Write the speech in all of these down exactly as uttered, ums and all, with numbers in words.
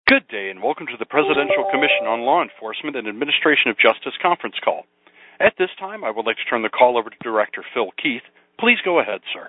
Good day, and welcome to the Presidential Commission on Law Enforcement and Administration of Justice conference call. At this time, I would like to turn the call over to Director Phil Keith. Please go ahead, sir.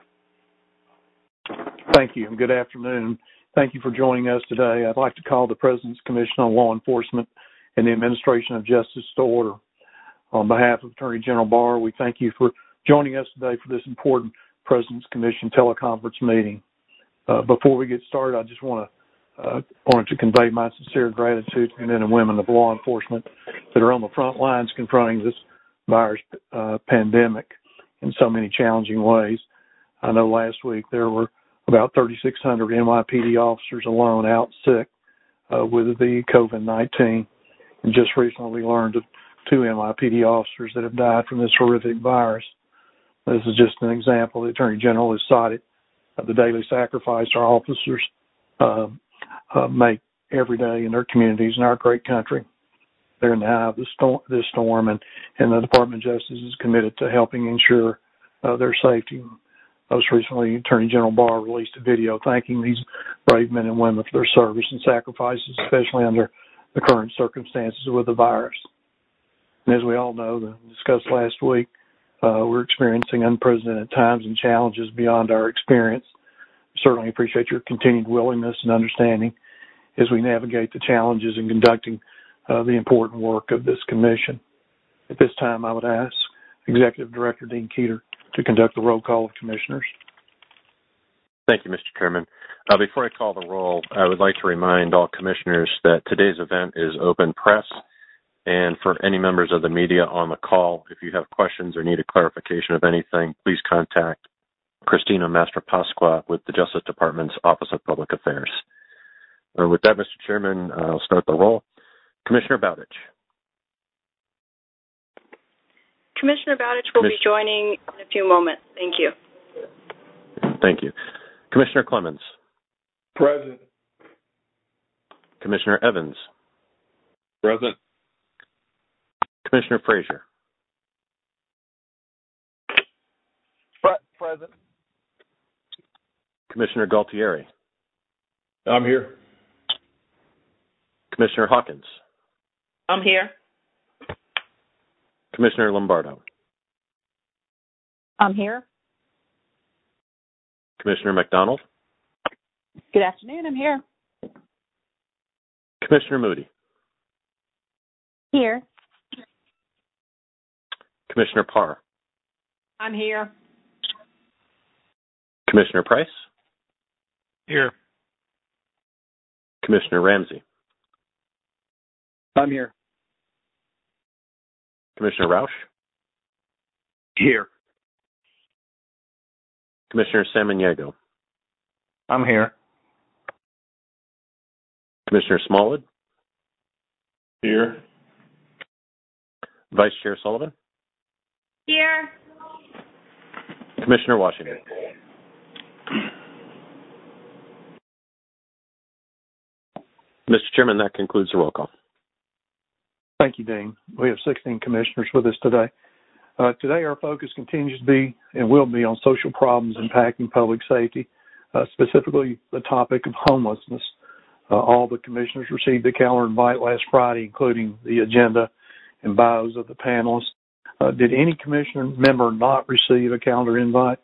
Thank you, and good afternoon. Thank you for joining us today. I'd like to call the President's Commission on Law Enforcement and the Administration of Justice to order. On behalf of Attorney General Barr, we thank you for joining us today for this important President's Commission teleconference meeting. Uh, before we get started, I just want to Uh, wanted to convey my sincere gratitude to the men and women of law enforcement that are on the front lines confronting this virus uh, pandemic in so many challenging ways. I know last week there were about thirty-six hundred N Y P D officers alone out sick uh, with the COVID nineteen, and just recently we learned of two N Y P D officers that have died from this horrific virus. This is just an example. The Attorney General has cited of the daily sacrifice our officers uh, Uh, make every day in their communities in our great country. They're in the eye of the storm, this storm, and, and the Department of Justice is committed to helping ensure uh, their safety. Most recently, Attorney General Barr released a video thanking these brave men and women for their service and sacrifices, especially under the current circumstances with the virus. And as we all know, the, discussed last week, uh, we're experiencing unprecedented times and challenges beyond our experience. Certainly appreciate your continued willingness and understanding as we navigate the challenges in conducting uh, the important work of this commission. At this time, I would ask Executive Director Dean Keeter to conduct the roll call of commissioners. Thank you, Mister Chairman. Uh, before I call the roll, I would like to remind all commissioners that today's event is open press, and for any members of the media on the call, if you have questions or need a clarification of anything, please contact Christina Mastra-Pasqua with the Justice Department's Office of Public Affairs. Uh, with that, Mister Chairman, uh, I'll start the roll. Commissioner Bowditch. Commissioner Bowditch will Commis- be joining in a few moments. Thank you. Thank you. Commissioner Clemens. Present. Commissioner Evans. Present. Commissioner Frazier. Pre- present. Commissioner Galtieri. I'm here. Commissioner Hawkins. I'm here. Commissioner Lombardo. I'm here. Commissioner McDonald. Good afternoon. I'm here. Commissioner Moody. Here. Commissioner Parr. I'm here. Commissioner Price. Here. Commissioner Ramsey. I'm here. Commissioner Rausch. Here. Commissioner Samaniego. I'm here. Commissioner Smallwood. Here. Vice Chair Sullivan. Here. Commissioner Washington. Mister Chairman, that concludes the roll call. Thank you, Dean. We have sixteen commissioners with us today. Uh, today, our focus continues to be and will be on social problems impacting public safety, uh, specifically the topic of homelessness. Uh, all the commissioners received the calendar invite last Friday, including the agenda and bios of the panelists. Uh, did any commissioner member not receive a calendar invite?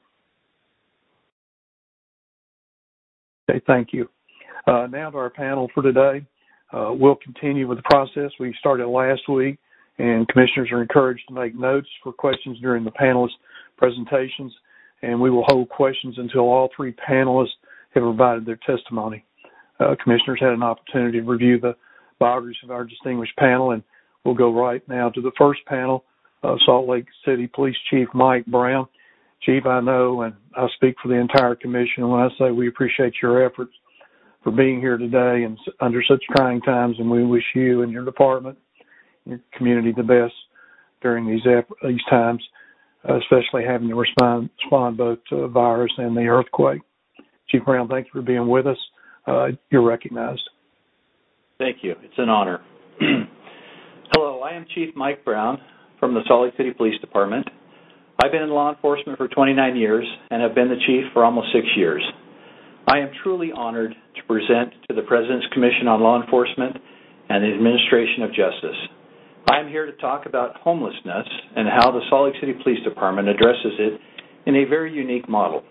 Okay, thank you. Uh, now to our panel for today. Uh, we'll continue with the process we started last week, and commissioners are encouraged to make notes for questions during the panelists' presentations, and we will hold questions until all three panelists have provided their testimony. Uh, commissioners had an opportunity to review the biographies of our distinguished panel, and we'll go right now to the first panel, uh, Salt Lake City Police Chief Mike Brown. Chief, I know, and I speak for the entire commission when I say we appreciate your efforts for being here today and under such trying times, and we wish you and your department, your community the best during these these times, uh, especially having to respond, respond both to the virus and the earthquake. Chief Brown, thank you for being with us. Uh, you're recognized. Thank you. It's an honor. Hello, I am Chief Mike Brown from the Salt Lake City Police Department. I've been in law enforcement for twenty-nine years and have been the chief for almost six years. I am truly honored to present to the President's Commission on Law Enforcement and the Administration of Justice. I am here to talk about homelessness and how the Salt Lake City Police Department addresses it in a very unique model.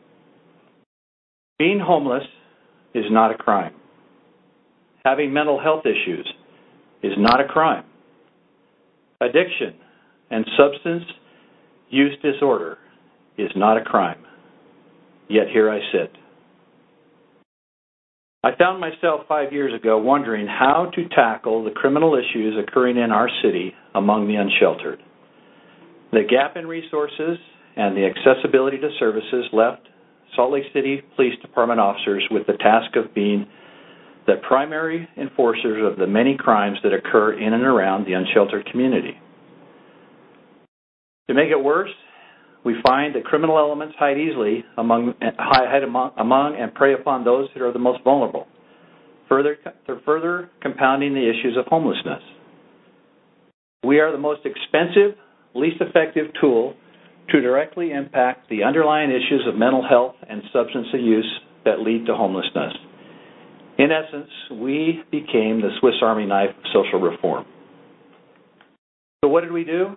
Being homeless is not a crime. Having mental health issues is not a crime. Addiction and substance use disorder is not a crime. Yet here I sit. I found myself five years ago wondering how to tackle the criminal issues occurring in our city among the unsheltered. The gap in resources and the accessibility to services left Salt Lake City Police Department officers with the task of being the primary enforcers of the many crimes that occur in and around the unsheltered community. To make it worse, we find that criminal elements hide easily among, hide among, among and prey upon those that are the most vulnerable, further, further compounding the issues of homelessness. We are the most expensive, least effective tool to directly impact the underlying issues of mental health and substance use that lead to homelessness. In essence, we became the Swiss Army knife of social reform. So what did we do?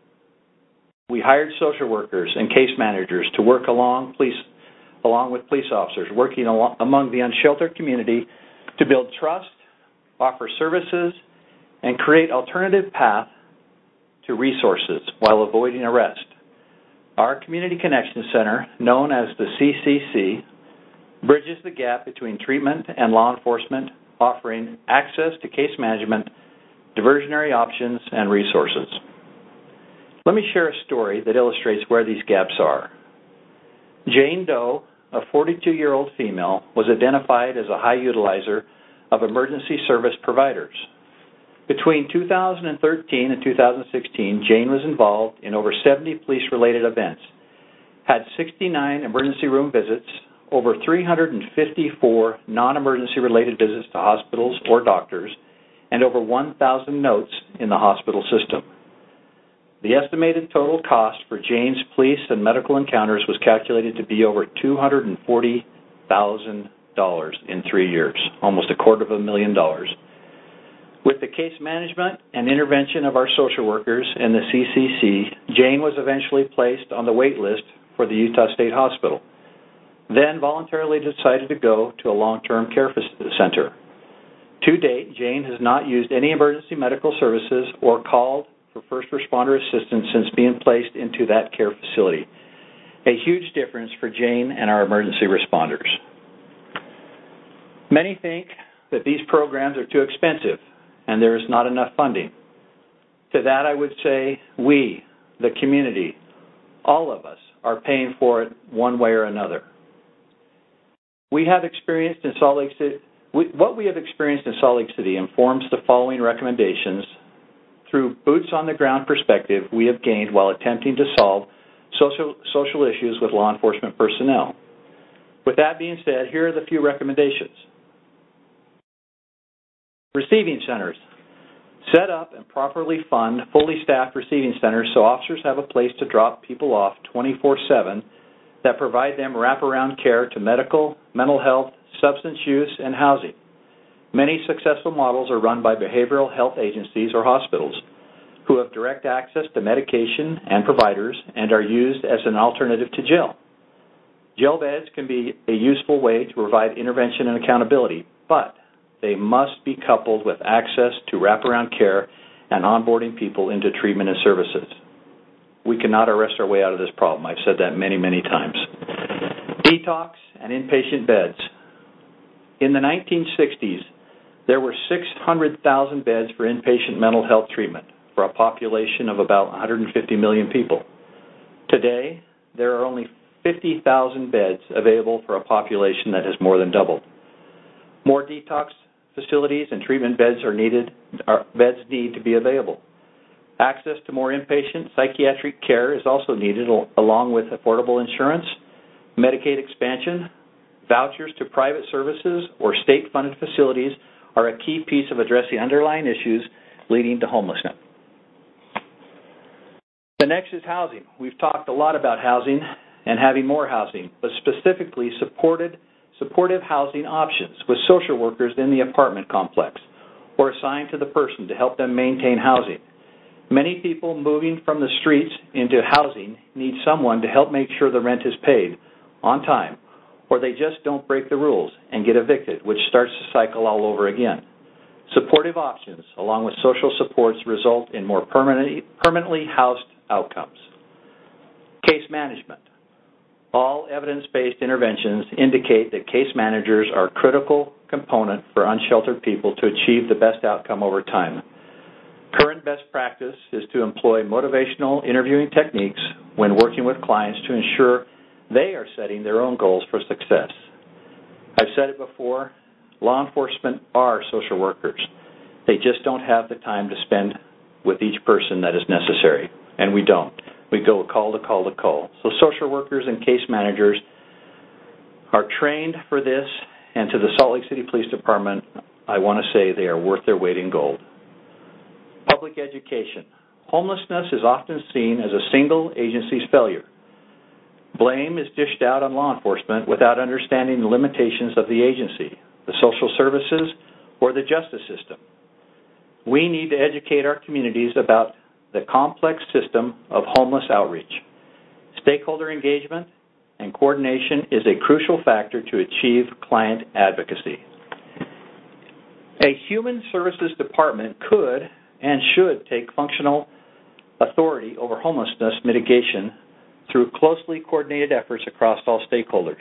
We hired social workers and case managers to work along police, along with police officers, working along, among the unsheltered community to build trust, offer services, and create alternative paths to resources while avoiding arrest. Our Community Connection Center, known as the C C C, bridges the gap between treatment and law enforcement, offering access to case management, diversionary options, and resources. Let me share a story that illustrates where these gaps are. Jane Doe, a forty-two-year-old female, was identified as a high utilizer of emergency service providers. Between two thousand thirteen and two thousand sixteen, Jane was involved in over seventy police-related events, had sixty-nine emergency room visits, over three hundred fifty-four non-emergency related visits to hospitals or doctors, and over one thousand notes in the hospital system. The estimated total cost for Jane's police and medical encounters was calculated to be over two hundred forty thousand dollars in three years, almost a quarter of a million dollars. With the case management and intervention of our social workers and the C C C, Jane was eventually placed on the wait list for the Utah State Hospital, then voluntarily decided to go to a long-term care center. To date, Jane has not used any emergency medical services or called for first responder assistance since being placed into that care facility. A huge difference for Jane and our emergency responders. Many think that these programs are too expensive and there is not enough funding. To that I would say we, the community, all of us, are paying for it one way or another. We have experienced in Salt Lake City, we, what we have experienced in Salt Lake City informs the following recommendations through boots-on-the-ground perspective we have gained while attempting to solve social, social issues with law enforcement personnel. With that being said, here are the few recommendations. Receiving centers. Set up and properly fund fully staffed receiving centers so officers have a place to drop people off twenty-four seven that provide them wraparound care to medical, mental health, substance use, and housing. Many successful models are run by behavioral health agencies or hospitals who have direct access to medication and providers and are used as an alternative to jail. Jail beds can be a useful way to provide intervention and accountability, but they must be coupled with access to wraparound care and onboarding people into treatment and services. We cannot arrest our way out of this problem. I've said that many, many times. Detox and inpatient beds. In the nineteen sixties, there were six hundred thousand beds for inpatient mental health treatment for a population of about one hundred fifty million people. Today, there are only fifty thousand beds available for a population that has more than doubled. More detox facilities and treatment beds are needed. Our beds need to be available. Access to more inpatient psychiatric care is also needed, along with affordable insurance, Medicaid expansion, vouchers to private services or state-funded facilities are a key piece of addressing underlying issues leading to homelessness. The next is housing. We've talked a lot about housing and having more housing, but specifically supported supportive housing options with social workers in the apartment complex or assigned to the person to help them maintain housing. Many people moving from the streets into housing need someone to help make sure the rent is paid on time, or they just don't break the rules and get evicted, which starts the cycle all over again. Supportive options, along with social supports, result in more permanently, permanently housed outcomes. Case management. All evidence-based interventions indicate that case managers are a critical component for unsheltered people to achieve the best outcome over time. Current best practice is to employ motivational interviewing techniques when working with clients to ensure they are setting their own goals for success. I've said it before, law enforcement are social workers. They just don't have the time to spend with each person that is necessary, and we don't. We go call to call to call. So social workers and case managers are trained for this, and to the Salt Lake City Police Department, I want to say they are worth their weight in gold. Public education. Homelessness is often seen as a single agency's failure. Blame is dished out on law enforcement without understanding the limitations of the agency, the social services, or the justice system. We need to educate our communities about the complex system of homeless outreach. Stakeholder engagement and coordination is a crucial factor to achieve client advocacy. A human services department could and should take functional authority over homelessness mitigation through closely coordinated efforts across all stakeholders.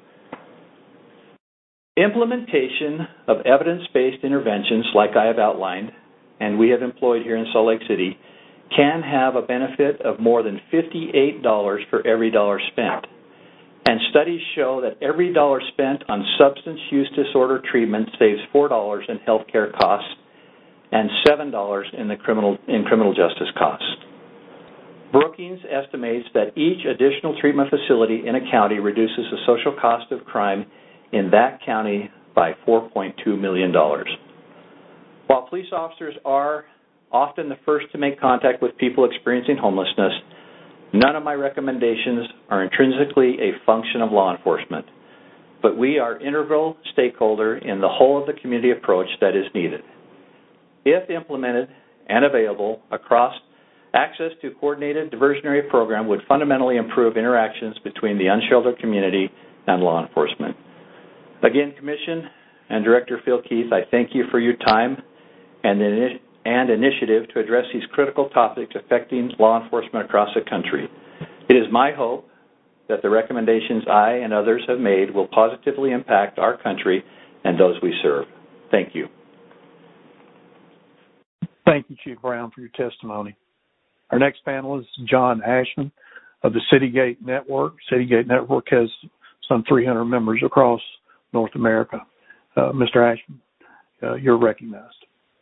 Implementation of evidence-based interventions like I have outlined and we have employed here in Salt Lake City can have a benefit of more than fifty-eight dollars for every dollar spent. And studies show that every dollar spent on substance use disorder treatment saves four dollars in health care costs and seven dollars in the criminal in criminal justice costs. Brookings estimates that each additional treatment facility in a county reduces the social cost of crime in that county by four point two million dollars. While police officers are often the first to make contact with people experiencing homelessness, none of my recommendations are intrinsically a function of law enforcement, but we are integral stakeholder in the whole of the community approach that is needed. If implemented and available across, access to coordinated diversionary program would fundamentally improve interactions between the unsheltered community and law enforcement. Again, Commission and Director Phil Keith, I thank you for your time and the and initiative to address these critical topics affecting law enforcement across the country. It is my hope that the recommendations I and others have made will positively impact our country and those we serve. Thank you. Thank you, Chief Brown, for your testimony. Our next panelist is John Ashman of the Citygate Network. Citygate Network has some three hundred members across North America. Uh, Mister Ashman, uh, you're recognized.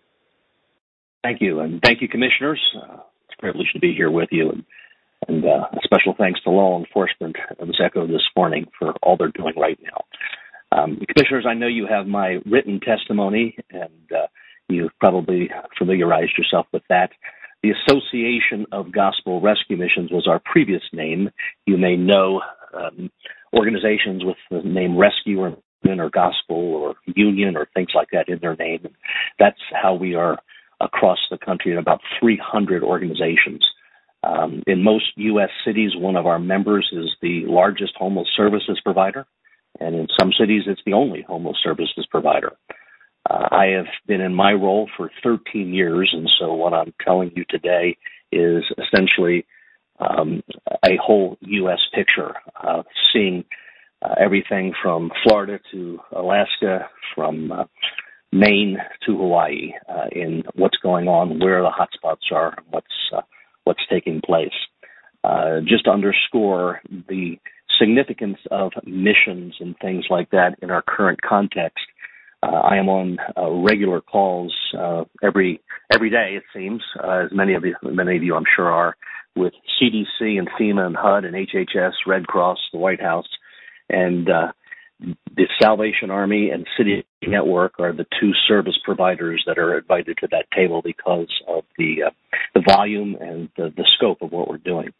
Thank you, and thank you, Commissioners. Uh, it's a privilege to be here with you, and, and uh, a special thanks to law enforcement that was echoed this morning for all they're doing right now. Um, Commissioners, I know you have my written testimony, and uh, you've probably familiarized yourself with that. The Association of Gospel Rescue Missions was our previous name. You may know um, organizations with the name Rescue or or Gospel or Union or things like that in their name. And that's how we are across the country in about three hundred organizations. Um, in most U S cities, one of our members is the largest homeless services provider, and in some cities, it's the only homeless services provider. Uh, I have been in my role for thirteen years, and so what I'm telling you today is essentially um, a whole U S picture, uh, seeing uh, everything from Florida to Alaska, from uh, Maine to Hawaii, uh, in what's going on, where the hotspots are, and what's uh, what's taking place. Uh, just to underscore the significance of missions and things like that in our current context, uh, I am on uh, regular calls uh, every every day, it seems, uh, as many of you, many of you I'm sure are, with C D C and FEMA and H U D and H H S, Red Cross, the White House, and uh, the Salvation Army and City Network are the two service providers that are invited to that table because of the uh, the volume and the, the scope of what we're doing.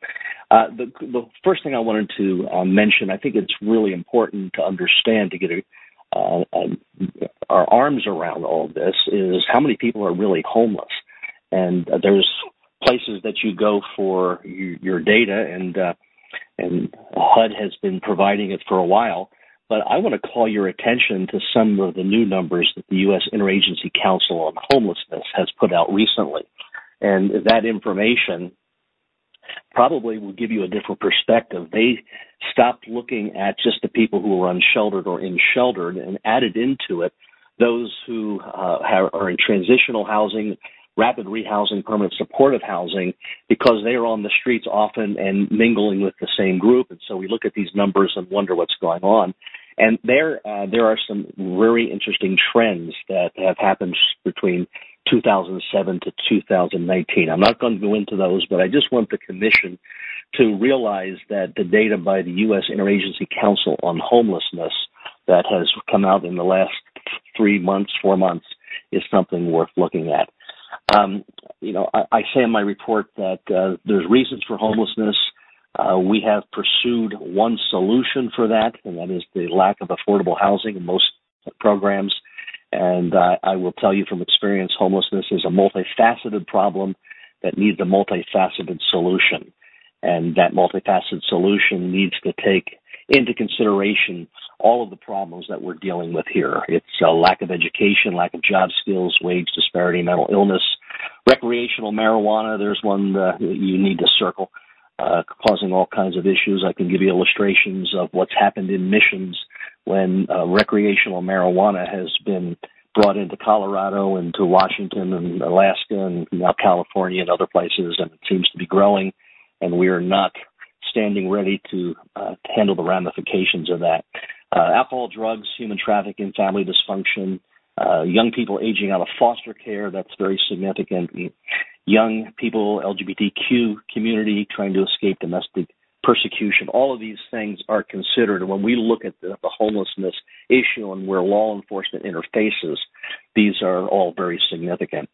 Uh, the, the first thing I wanted to uh, mention, I think it's really important to understand to get a, uh, uh, our arms around all of this, is how many people are really homeless. And uh, there's places that you go for your, your data, and uh, and H U D has been providing it for a while. But I want to call your attention to some of the new numbers that the U S Interagency Council on Homelessness has put out recently. And that information probably will give you a different perspective. They stopped looking at just the people who are unsheltered or in-sheltered and added into it those who uh, have, are in transitional housing, rapid rehousing, permanent supportive housing, because they are on the streets often and mingling with the same group. And so we look at these numbers and wonder what's going on. And there, uh, there are some very interesting trends that have happened between two thousand seven to two thousand nineteen. I'm not going to go into those, but I just want the Commission to realize that the data by the U S Interagency Council on Homelessness that has come out in the last three months, four months, is something worth looking at. Um, you know, I, I say in my report that uh, there's reasons for homelessness. Uh, we have pursued one solution for that, and that is the lack of affordable housing in most programs. And uh, I will tell you from experience, homelessness is a multifaceted problem that needs a multifaceted solution. And that multifaceted solution needs to take into consideration all of the problems that we're dealing with here. It's a lack of education, lack of job skills, wage disparity, mental illness, recreational marijuana. There's one uh, you need to circle, uh, causing all kinds of issues. I can give you illustrations of what's happened in missions when uh, recreational marijuana has been brought into Colorado and to Washington and Alaska and now California and other places, and it seems to be growing, and we are not standing ready to uh, handle the ramifications of that. Uh, alcohol, drugs, human trafficking, family dysfunction, uh, young people aging out of foster care, that's very significant. Young people, L G B T Q community trying to escape domestic persecution, all of these things are considered. And when we look at the, the homelessness issue and where law enforcement interfaces, these are all very significant.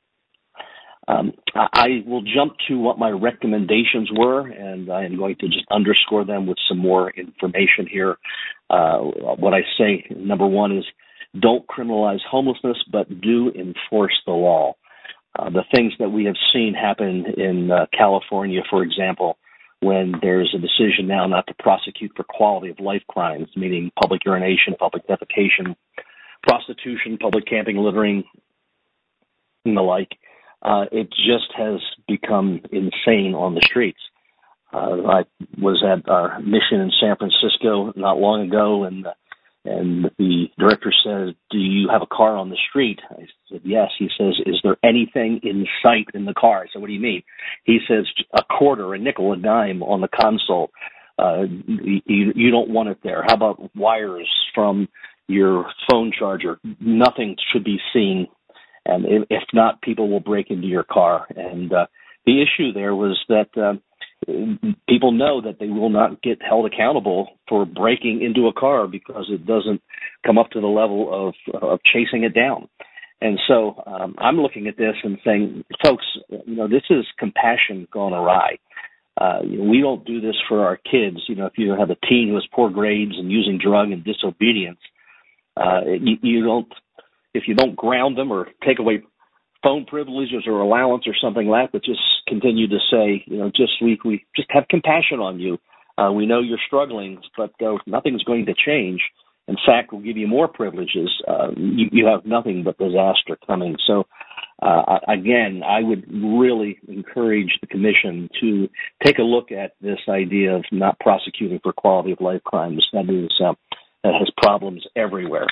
Um, I will jump to what my recommendations were, and I am going to just underscore them with some more information here. Uh, what I say, number one, is don't criminalize homelessness, but do enforce the law. Uh, the things that we have seen happen in uh, California, for example, when there's a decision now not to prosecute for quality of life crimes, meaning public urination, public defecation, prostitution, public camping, littering, and the like. Uh, it just has become insane on the streets. Uh, I was at our mission in San Francisco not long ago, and uh, and the director says, "Do you have a car on the street?" I said, "Yes." He says, "Is there anything in sight in the car?" I said, "What do you mean?" He says, "A quarter, a nickel, a dime on the console. Uh, you, you don't want it there. How about wires from your phone charger? Nothing should be seen. And if not, people will break into your car." And uh, the issue there was that uh, people know that they will not get held accountable for breaking into a car because it doesn't come up to the level of, of chasing it down. And so um, I'm looking at this and saying, folks, you know, this is compassion gone awry. Uh, you know, we don't do this for our kids. You know, if you have a teen who has poor grades and using drug and disobedience, uh, you, you don't. If you don't ground them or take away phone privileges or allowance or something like that, but just continue to say, you know, just we we just have compassion on you. Uh, we know you're struggling, but uh, nothing's going to change. In fact, we'll give you more privileges. Uh, you, you have nothing but disaster coming. So, uh, again, I would really encourage the Commission to take a look at this idea of not prosecuting for quality of life crimes. That is uh, that has problems everywhere.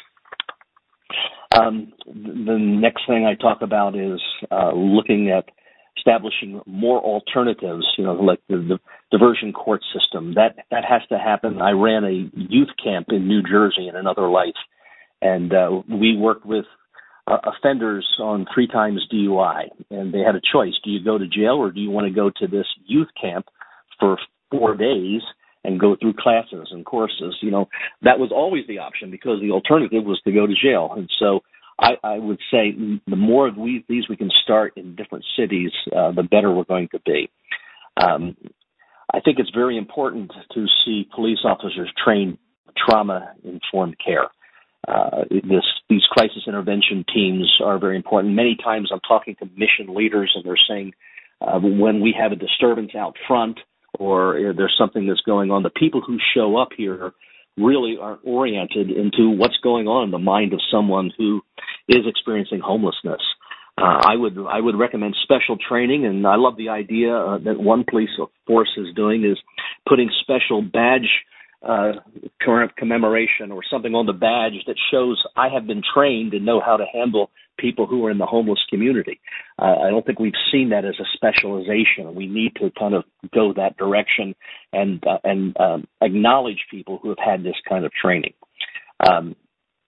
Um, the next thing I talk about is uh, looking at establishing more alternatives, you know, like the, the diversion court system. That that has to happen. I ran a youth camp in New Jersey in another life, and uh, we worked with uh, offenders on three times D U I, and they had a choice. Do you go to jail or do you want to go to this youth camp for four days and go through classes and courses? You know, that was always the option because the alternative was to go to jail. And so I, I would say the more of we, these we can start in different cities, uh, the better we're going to be. Um, I think it's very important to see police officers train trauma-informed care. Uh, this, these crisis intervention teams are very important. Many times I'm talking to mission leaders and they're saying uh, when we have a disturbance out front or there's something that's going on, the people who show up here really aren't oriented into what's going on in the mind of someone who is experiencing homelessness. Uh, I would I would recommend special training, and I love the idea uh, that one police force is doing is putting special badge uh, commemoration or something on the badge that shows I have been trained and know how to handle people who are in the homeless community. Uh, I don't think we've seen that as a specialization. We need to kind of go that direction and uh, and um, acknowledge people who have had this kind of training. Um,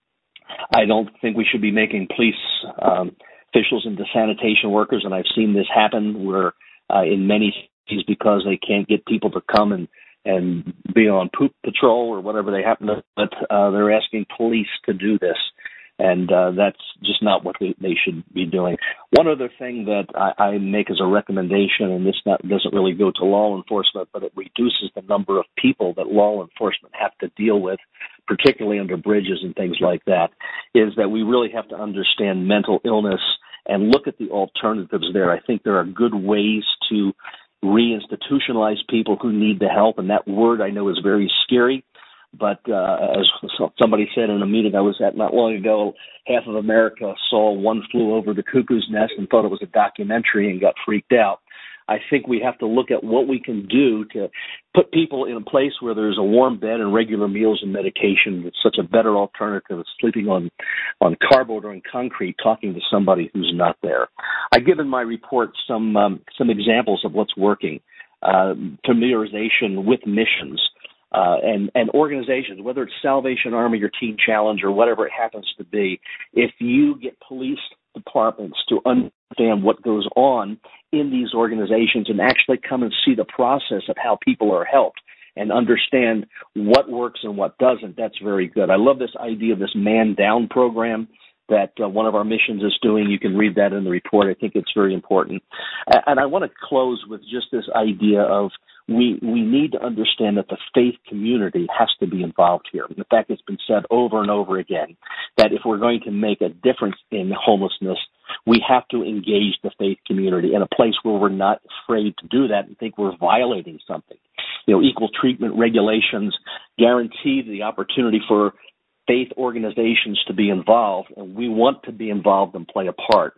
I don't think we should be making police um, officials into sanitation workers, and I've seen this happen where uh, in many cities because they can't get people to come and, and be on poop patrol or whatever they happen to, but uh, they're asking police to do this, and uh, that's just not what they, they should be doing. One other thing that I, I make as a recommendation, and this not, doesn't really go to law enforcement, but it reduces the number of people that law enforcement have to deal with, particularly under bridges and things like that, is that we really have to understand mental illness and look at the alternatives there. I think there are good ways to reinstitutionalize people who need the help, and that word I know is very scary, but uh, as somebody said in a meeting I was at not long ago, half of America saw One Flew Over the Cuckoo's Nest and thought it was a documentary and got freaked out. I think we have to look at what we can do to put people in a place where there's a warm bed and regular meals and medication. It's such a better alternative than sleeping on, on cardboard or in concrete, talking to somebody who's not there. I give in my report some um, some examples of what's working. Uh, familiarization with missions uh, and, and organizations, whether it's Salvation Army or Teen Challenge or whatever it happens to be. If you get police departments to understand what goes on in these organizations and actually come and see the process of how people are helped and understand what works and what doesn't, that's very good. I love this idea of this Man Down program that uh, one of our missions is doing. You can read that in the report. I think it's very important. And I want to close with just this idea of we we need to understand that the faith community has to be involved here. In fact, it's been said over and over again that if we're going to make a difference in homelessness, we have to engage the faith community in a place where we're not afraid to do that and think we're violating something. You know, equal treatment regulations guarantee the opportunity for faith organizations to be involved, and we want to be involved and play a part.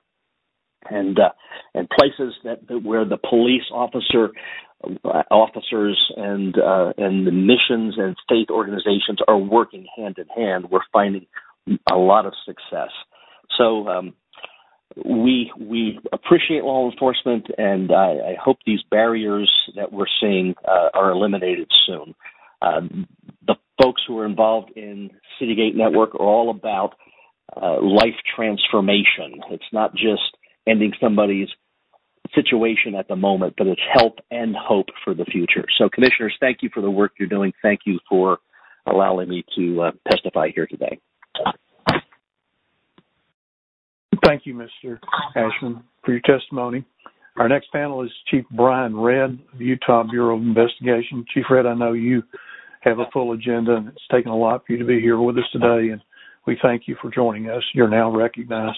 And uh, and places that, that where the police officer uh, officers and uh, and the missions and faith organizations are working hand in hand, we're finding a lot of success. So um, we we appreciate law enforcement, and I, I hope these barriers that we're seeing uh, are eliminated soon. Um, the folks who are involved in Citygate Network are all about uh, life transformation. It's not just ending somebody's situation at the moment, but it's help and hope for the future. So, Commissioners, thank you for the work you're doing. Thank you for allowing me to uh, testify here today. Thank you, Mister Ashman, for your testimony. Our next panel is Chief Brian Redd of the Utah Bureau of Investigation. Chief Redd, I know you have a full agenda, and it's taken a lot for you to be here with us today, and we thank you for joining us. You're now recognized.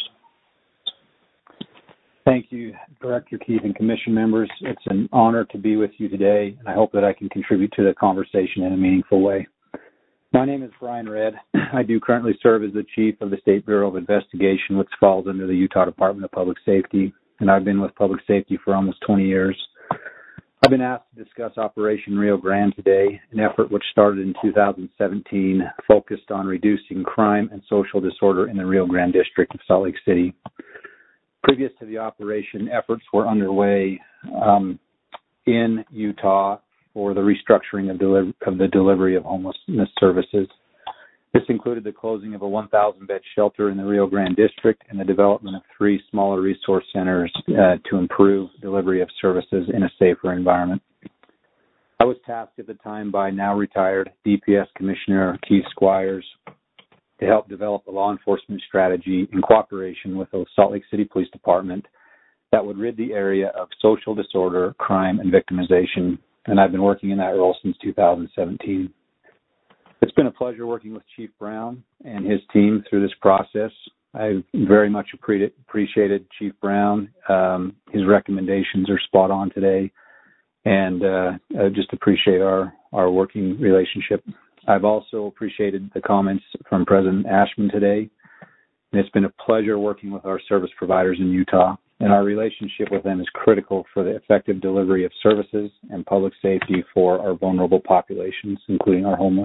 Thank you, Director Keith and Commission members. It's an honor to be with you today, and I hope that I can contribute to the conversation in a meaningful way. My name is Brian Redd. I do currently serve as the Chief of the State Bureau of Investigation, which falls under the Utah Department of Public Safety, and I've been with public safety for almost twenty years. I've been asked to discuss Operation Rio Grande today, an effort which started in two thousand seventeen, focused on reducing crime and social disorder in the Rio Grande district of Salt Lake City. Previous to the operation, efforts were underway um, in Utah for the restructuring of, deli- of the delivery of homelessness services. This included the closing of a one thousand bed shelter in the Rio Grande district and the development of three smaller resource centers uh, to improve delivery of services in a safer environment. I was tasked at the time by now retired D P S Commissioner Keith Squires to help develop a law enforcement strategy in cooperation with the Salt Lake City Police Department that would rid the area of social disorder, crime, and victimization. and I've been working in that role since two thousand seventeen. It's been a pleasure working with Chief Brown and his team through this process. I very much appreciated Chief Brown. Um, his recommendations are spot on today, and uh, I just appreciate our, our working relationship. I've also appreciated the comments from President Ashman today, and it's been a pleasure working with our service providers in Utah, and our relationship with them is critical for the effective delivery of services and public safety for our vulnerable populations, including our homeless.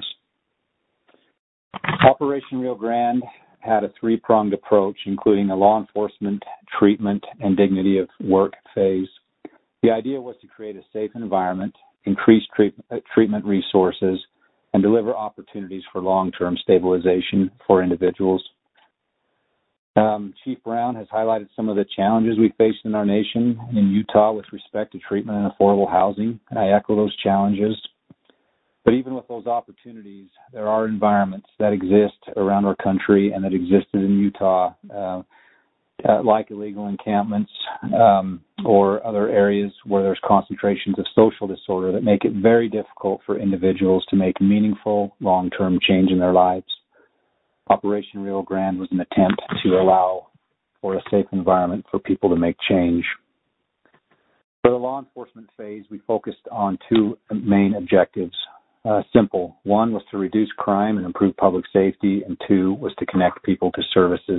Operation Rio Grande had a three-pronged approach, including a law enforcement, treatment, and dignity of work phase. The idea was to create a safe environment, increase treat- treatment resources, and deliver opportunities for long-term stabilization for individuals. Um, Chief Brown has highlighted some of the challenges we face in our nation in Utah with respect to treatment and affordable housing, and I echo those challenges. But even with those opportunities, there are environments that exist around our country and that existed in Utah, uh, uh, like illegal encampments um, or other areas where there's concentrations of social disorder that make it very difficult for individuals to make meaningful long-term change in their lives. Operation Rio Grande was an attempt to allow for a safe environment for people to make change. For the law enforcement phase, we focused on two main objectives. Uh, simple. One was to reduce crime and improve public safety, and two was to connect people to services.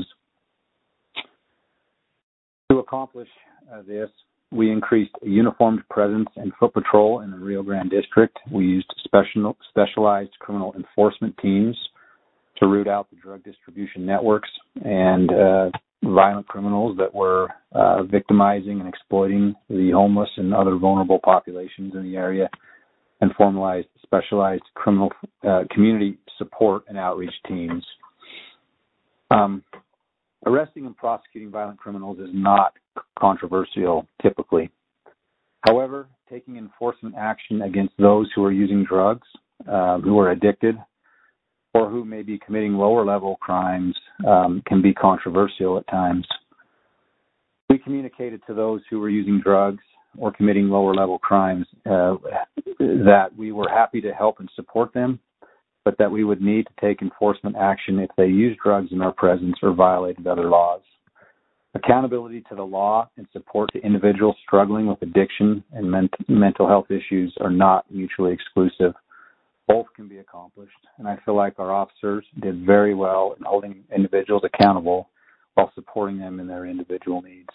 To accomplish uh, this, we increased a uniformed presence and foot patrol in the Rio Grande District. We used special, specialized criminal enforcement teams to root out the drug distribution networks and uh, violent criminals that were uh, victimizing and exploiting the homeless and other vulnerable populations in the area, and formalized specialized criminal uh, community support and outreach teams. Um, arresting and prosecuting violent criminals is not controversial typically. However, taking enforcement action against those who are using drugs, uh, who are addicted, or who may be committing lower-level crimes um, can be controversial at times. We communicated to those who were using drugs or committing lower-level crimes uh, that we were happy to help and support them, but that we would need to take enforcement action if they used drugs in our presence or violated other laws. Accountability to the law and support to individuals struggling with addiction and ment- mental health issues are not mutually exclusive. Both can be accomplished, and I feel like our officers did very well in holding individuals accountable while supporting them in their individual needs.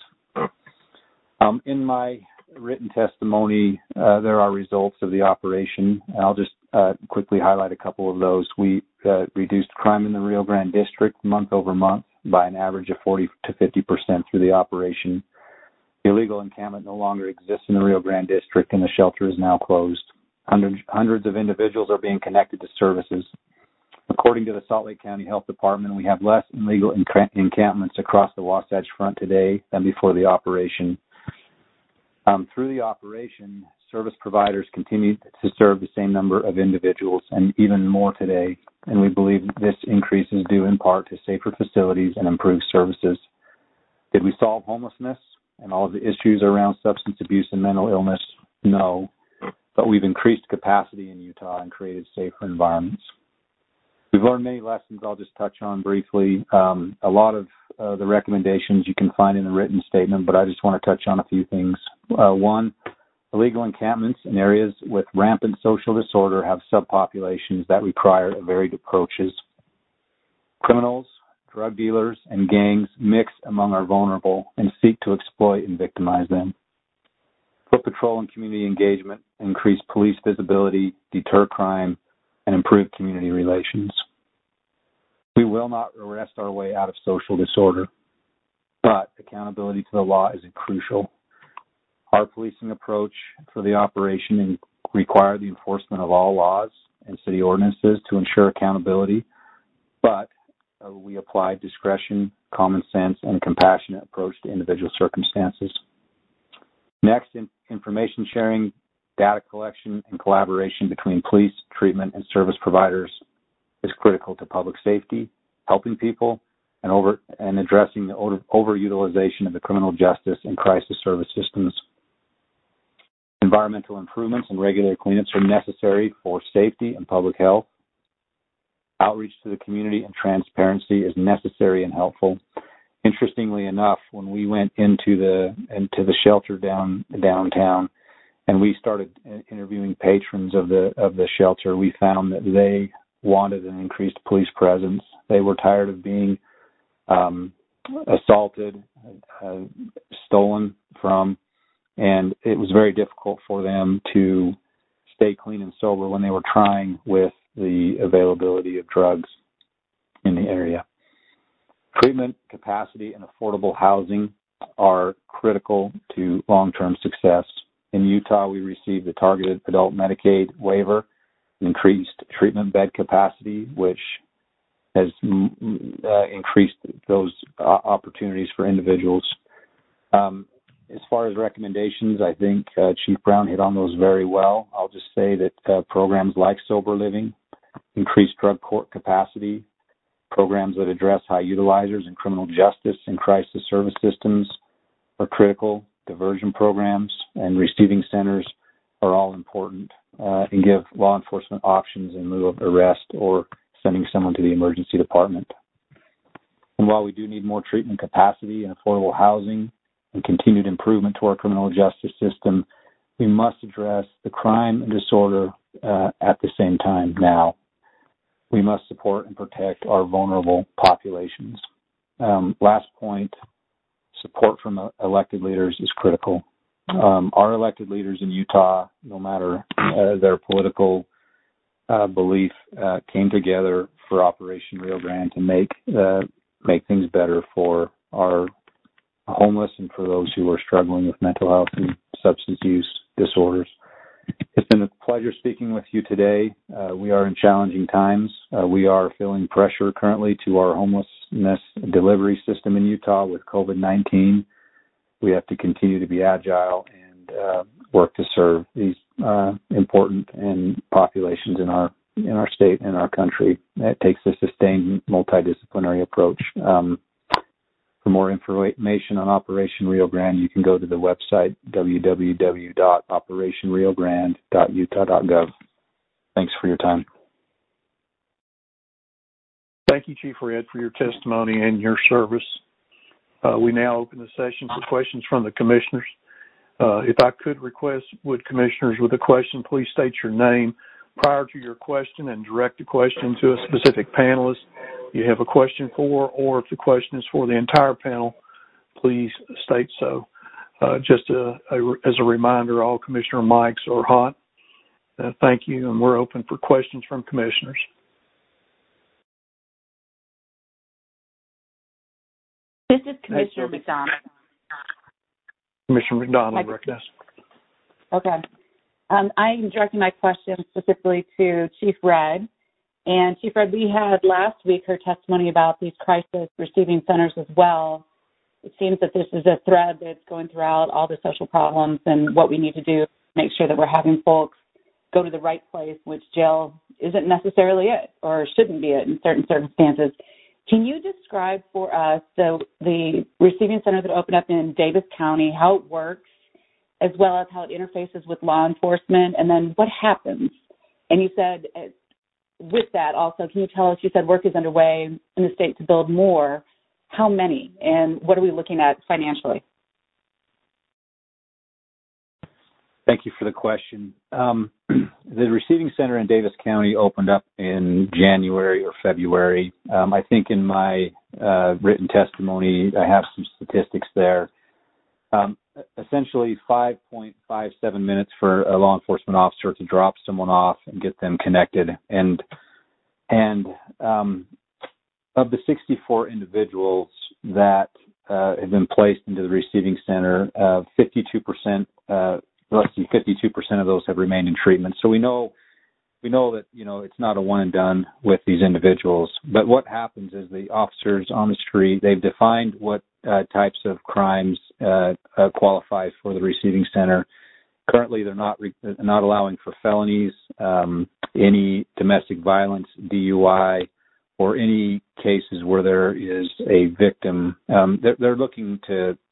Um, in my written testimony, uh, there are results of the operation. I'll just uh, quickly highlight a couple of those. We uh, reduced crime in the Rio Grande District month over month by an average of forty to fifty percent through the operation. The illegal encampment no longer exists in the Rio Grande District, and the shelter is now closed. Hundreds, hundreds of individuals are being connected to services. According to the Salt Lake County Health Department, we have less illegal encampments across the Wasatch Front today than before the operation. Um, through the operation, service providers continue to serve the same number of individuals and even more today, and we believe this increase is due in part to safer facilities and improved services. Did we solve homelessness and all of the issues around substance abuse and mental illness? No. But we've increased capacity in Utah and created safer environments. We've learned many lessons I'll just touch on briefly. Um, a lot of uh, the recommendations you can find in the written statement, but I just want to touch on a few things. Uh, one, illegal encampments in areas with rampant social disorder have subpopulations that require varied approaches. Criminals, drug dealers, and gangs mix among our vulnerable and seek to exploit and victimize them. Foot patrol and community engagement increase police visibility, deter crime, and improve community relations. We will not arrest our way out of social disorder, but accountability to the law is crucial. Our policing approach for the operation required the enforcement of all laws and city ordinances to ensure accountability, but uh, we applied discretion, common sense, and compassionate approach to individual circumstances. Next, in information sharing, data collection, and collaboration between police, treatment, and service providers is critical to public safety, helping people, and over and addressing the over, overutilization of the criminal justice and crisis service systems. Environmental improvements and regular cleanups are necessary for safety and public health. Outreach to the community and transparency is necessary and helpful. Interestingly enough, when we went into the into the shelter down downtown, and we started interviewing patrons of the of the shelter, we found that they wanted an increased police presence. They were tired of being um, assaulted, uh, stolen from, and it was very difficult for them to stay clean and sober when they were trying with the availability of drugs in the area. Treatment capacity and affordable housing are critical to long-term success. In Utah, we received the targeted adult Medicaid waiver, increased treatment bed capacity, which has uh, increased those uh, opportunities for individuals. Um, as far as recommendations, I think uh, Chief Brown hit on those very well. I'll just say that uh, programs like Sober Living, increased drug court capacity, programs that address high utilizers in criminal justice and crisis service systems are critical. Diversion programs and receiving centers are all important uh, and give law enforcement options in lieu of arrest or sending someone to the emergency department. And while we do need more treatment capacity and affordable housing and continued improvement to our criminal justice system, we must address the crime and disorder uh, at the same time now. We must support and protect our vulnerable populations. Um, last point, support from uh, elected leaders is critical. Um, our elected leaders in Utah, no matter uh, their political uh, belief, uh, came together for Operation Rio Grande to make uh, make things better for our homeless and for those who are struggling with mental health and substance use disorders. It's been a pleasure speaking with you today. Uh, we are in challenging times. Uh, we are feeling pressure currently to our homelessness delivery system in Utah with COVID nineteen. We have to continue to be agile and uh, work to serve these uh, important and populations in our in our state and our country. It takes a sustained multidisciplinary approach. Um, For more information on Operation Rio Grande, you can go to the website w w w dot operation rio grande dot utah dot gov. Thanks for your time. Thank you, Chief Red, for your testimony and your service. Uh, we now open the session for questions from the commissioners. Uh, if I could request, would commissioners with a question, please state your name prior to your question and direct the question to a specific panelist you have a question for, or if the question is for the entire panel, please state so. Uh, just a, a, as a reminder, all commissioner mics are hot. Uh, thank you, and we're open for questions from commissioners. This is Commissioner hey, McDonald. Commissioner McDonald, recognized. Okay. Um, I am directing my question specifically to Chief Red. And Chief Red, we had last week her testimony about these crisis receiving centers as well. It seems that this is a thread that's going throughout all the social problems and what we need to do to make sure that we're having folks go to the right place, which jail isn't necessarily it or shouldn't be it in certain circumstances. Can you describe for us the, the receiving center that opened up in Davis County, how it works, as well as how it interfaces with law enforcement, and then what happens? And you said, with that also, can you tell us, you said work is underway in the state to build more. How many, and what are we looking at financially? Thank you for the question. Um, the receiving center in Davis County opened up in January or February. Um, I think in my uh, written testimony, I have some statistics there. Um, essentially, five point five seven minutes for a law enforcement officer to drop someone off and get them connected. And and um, of the sixty-four individuals that uh, have been placed into the receiving center, uh, fifty-two percent, uh, less than fifty-two percent of those have remained in treatment. So we know we know that you know it's not a one and done with these individuals. But what happens is the officers on the street, they've defined what uh, types of crimes uh, uh, qualify for the receiving center. Currently, they're not re- not allowing for felonies, um, any domestic violence, D U I, or any cases where there is a victim. Um, they're, they're looking to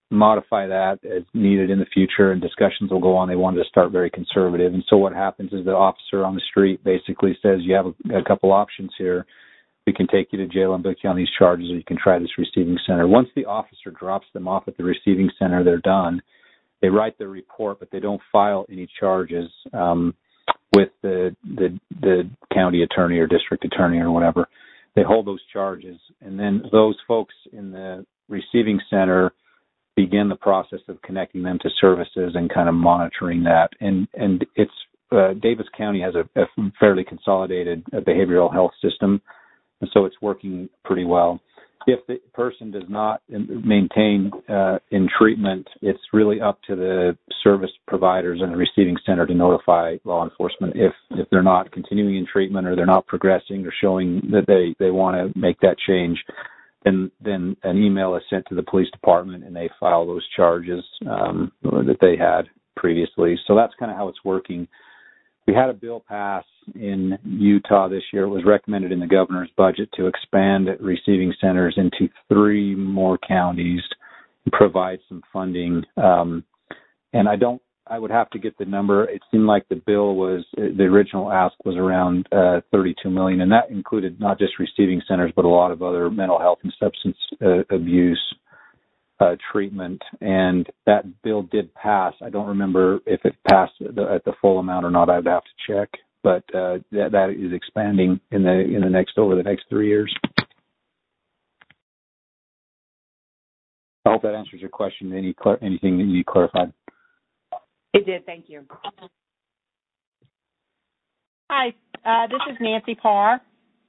modify that as needed in the future, and discussions will go on. They wanted to start very conservative. And so what happens is the officer on the street basically says, you have a, a couple options here. We can take you to jail and book you on these charges, or you can try this receiving center. Once the officer drops them off at the receiving center, they're done. They write their report, but they don't file any charges um, with the, the the county attorney or district attorney or whatever. They hold those charges, and then those folks in the receiving center begin the process of connecting them to services and kind of monitoring that. And and it's uh, Davis County has a, a fairly consolidated uh, behavioral health system, and so it's working pretty well. If the person does not maintain uh, in treatment, it's really up to the service providers and the receiving center to notify law enforcement if, if they're not continuing in treatment or they're not progressing or showing that they, they want to make that change. Then, then an email is sent to the police department and they file those charges um, that they had previously. So that's kind of how it's working. We had a bill pass in Utah this year. It was recommended in the governor's budget to expand receiving centers into three more counties and provide some funding. Um, and I don't, I would have to get the number. It seemed like the bill was, the original ask was around uh, thirty-two million dollars, and that included not just receiving centers, but a lot of other mental health and substance uh, abuse Uh, treatment, and that bill did pass. I don't remember if it passed the, at the full amount or not. I'd have to check, but uh, that, that is expanding in the in the next over the next three years. I hope that answers your question. Any anything that you need clarified? It did. Thank you. Hi, uh, this is Nancy Parr.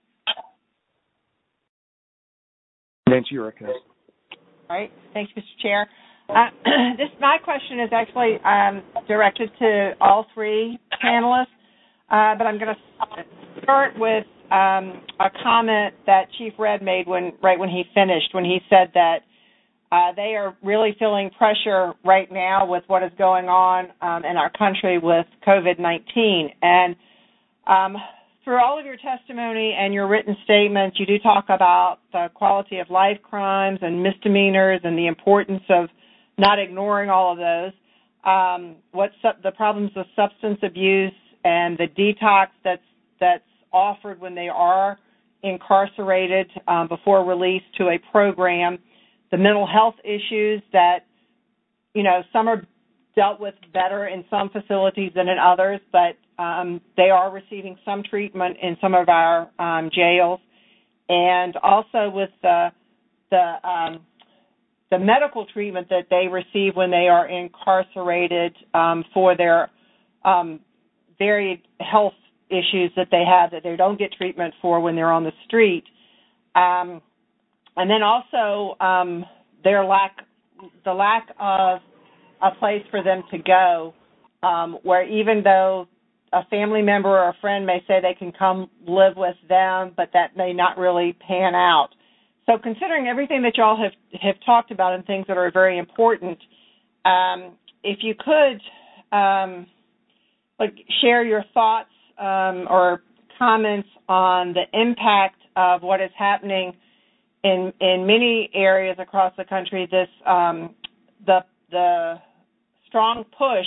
Nancy, you're recognized. All right. Thanks, Mister Chair. Uh, this my question is actually um, directed to all three panelists, uh, but I'm going to start with um, a comment that Chief Redd made when right when he finished, when he said that uh, they are really feeling pressure right now with what is going on um, in our country with COVID nineteen. And um, through all of your testimony and your written statements, you do talk about the quality of life crimes and misdemeanors and the importance of not ignoring all of those, um, what's the problems of substance abuse and the detox that's that's offered when they are incarcerated um, before release to a program, the mental health issues that, you know, some are dealt with better in some facilities than in others, but um, they are receiving some treatment in some of our um, jails, and also with the the, um, the medical treatment that they receive when they are incarcerated um, for their um, varied health issues that they have that they don't get treatment for when they're on the street, um, and then also um, their lack the lack of a place for them to go, um, where even though a family member or a friend may say they can come live with them, but that may not really pan out. So considering everything that y'all have, have talked about and things that are very important, um, if you could um, like share your thoughts um, or comments on the impact of what is happening in in many areas across the country, this um, the the strong push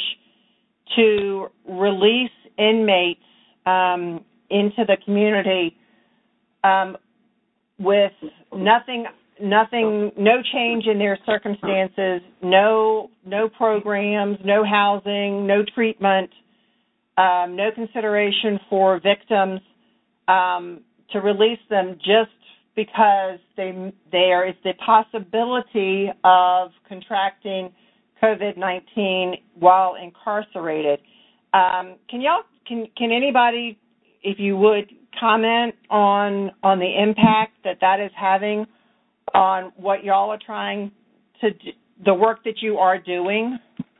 to release inmates um, into the community um, with nothing, nothing, no change in their circumstances, no, no programs, no housing, no treatment, um, no consideration for victims, um, to release them just because they, there is the possibility of contracting COVID nineteen while incarcerated. Um, can y'all, can can anybody, if you would, comment on on the impact that that is having on what y'all are trying to do, the work that you are doing?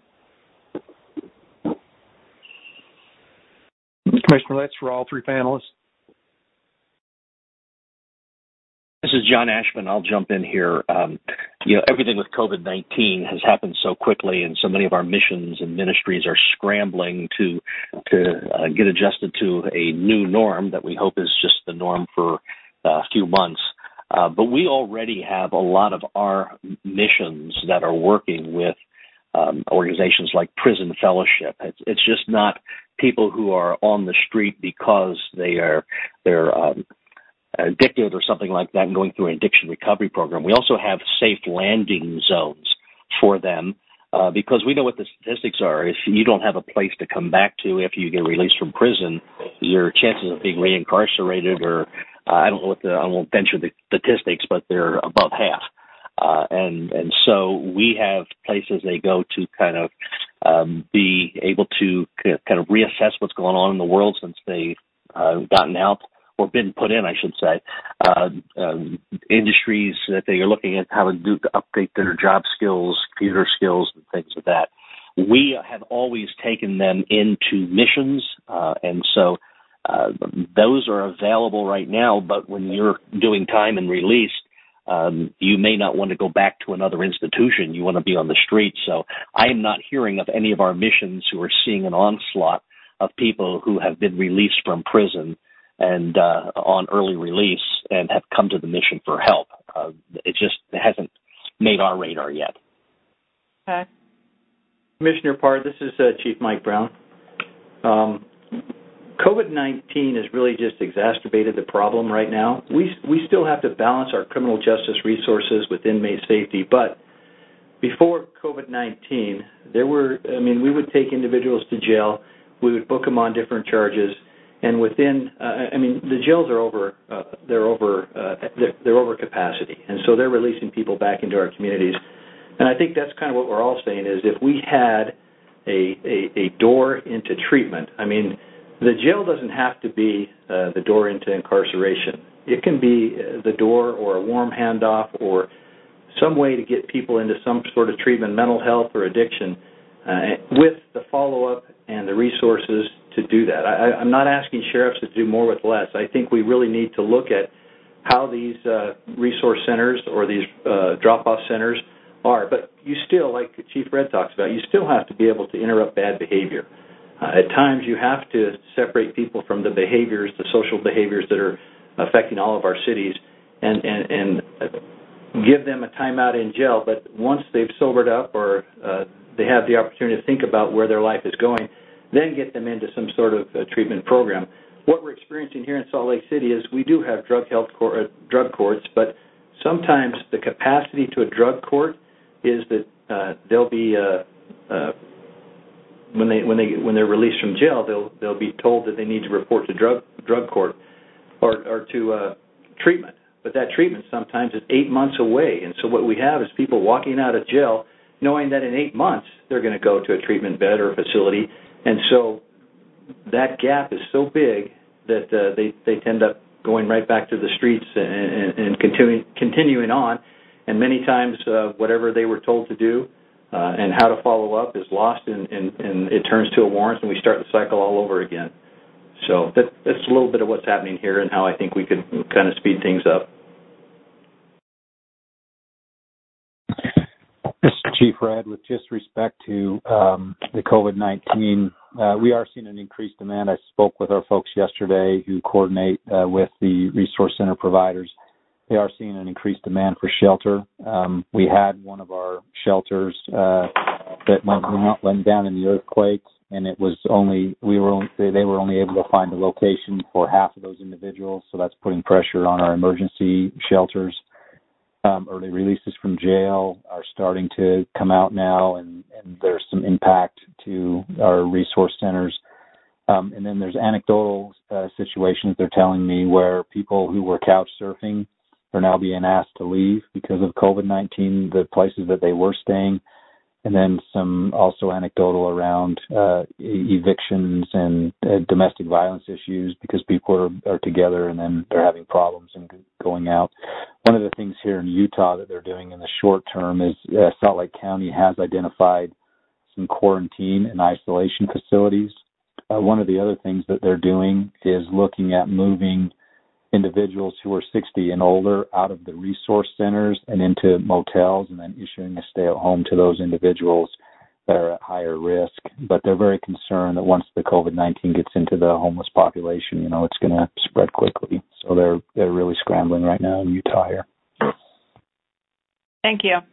Commissioner, that's for all three panelists. This is John Ashman. I'll jump in here. Um, you know, everything with COVID nineteen has happened so quickly, and so many of our missions and ministries are scrambling to to uh, get adjusted to a new norm that we hope is just the norm for uh, a few months. Uh, but we already have a lot of our missions that are working with um, organizations like Prison Fellowship. It's, it's just not people who are on the street because they are they're um, addicted or something like that and going through an addiction recovery program. We also have safe landing zones for them uh, because we know what the statistics are. If you don't have a place to come back to if you get released from prison, your chances of being reincarcerated or uh, I don't know what the I won't venture the statistics, but they're above half. Uh, and and so we have places they go to kind of um, be able to kind of reassess what's going on in the world since they've uh, gotten out or been put in, I should say. Uh, um, industries that they are looking at how to do to update their job skills, computer skills, and things like that. We have always taken them into missions, uh, and so uh, those are available right now. But when you're doing time and release, Um, you may not want to go back to another institution. You want to be on the street. So I am not hearing of any of our missions who are seeing an onslaught of people who have been released from prison and uh, on early release and have come to the mission for help. Uh, it just it hasn't made our radar yet. Okay. Commissioner Parr, this is uh, Chief Mike Brown. Um, COVID nineteen has really just exacerbated the problem right now. We we still have to balance our criminal justice resources with inmate safety, but before COVID nineteen, there were, I mean, we would take individuals to jail, we would book them on different charges, and within, uh, I mean, the jails are over, uh, they're over, uh, they're, they're over capacity, and so they're releasing people back into our communities. And I think that's kind of what we're all saying is if we had a, a, a door into treatment, I mean, the jail doesn't have to be uh, the door into incarceration. It can be uh, the door or a warm handoff or some way to get people into some sort of treatment, mental health or addiction, uh, with the follow-up and the resources to do that. I, I'm not asking sheriffs to do more with less. I think we really need to look at how these uh, resource centers or these uh, drop-off centers are. But you still, like Chief Red talks about, you still have to be able to interrupt bad behavior. Uh, at times you have to separate people from the behaviors, the social behaviors that are affecting all of our cities and, and, and give them a timeout in jail. But once they've sobered up or uh, they have the opportunity to think about where their life is going, then get them into some sort of uh, treatment program. What we're experiencing here in Salt Lake City is we do have drug health court, uh, drug courts, but sometimes the capacity to a drug court is that uh, they'll be uh, uh, when they when they when they're released from jail, they'll they'll be told that they need to report to drug drug court or or to uh, treatment. But that treatment sometimes is eight months away, and so what we have is people walking out of jail knowing that in eight months they're going to go to a treatment bed or a facility, and so that gap is so big that uh, they they tend up going right back to the streets and, and, and continuing continuing on, and many times uh, whatever they were told to do uh, and how to follow up is lost, and, and, and it turns to a warrant, and we start the cycle all over again. So that, that's a little bit of what's happening here and how I think we could kind of speed things up. This is Chief Red. With just respect to um, the COVID nineteen, uh, we are seeing an increased demand. I spoke with our folks yesterday who coordinate uh, with the resource center providers. They are seeing an increased demand for shelter. Um, we had one of our shelters uh, that went, went down in the earthquake, and it was only we were only, they were only able to find a location for half of those individuals. So that's putting pressure on our emergency shelters. Um, early releases from jail are starting to come out now, and, and there's some impact to our resource centers. Um, and then there's anecdotal uh, situations, they're telling me, where people who were couch surfing are now being asked to leave because of COVID nineteen, the places that they were staying. And then some also anecdotal around uh, evictions and uh, domestic violence issues because people are, are together and then they're having problems and going out. One of the things here in Utah that they're doing in the short term is uh, Salt Lake County has identified some quarantine and isolation facilities. Uh, one of the other things that they're doing is looking at moving individuals who are sixty and older out of the resource centers and into motels and then issuing a stay-at-home to those individuals that are at higher risk, but they're very concerned that once the COVID nineteen gets into the homeless population, you know, it's going to spread quickly. So they're they're really scrambling right now in Utah here. Thank you.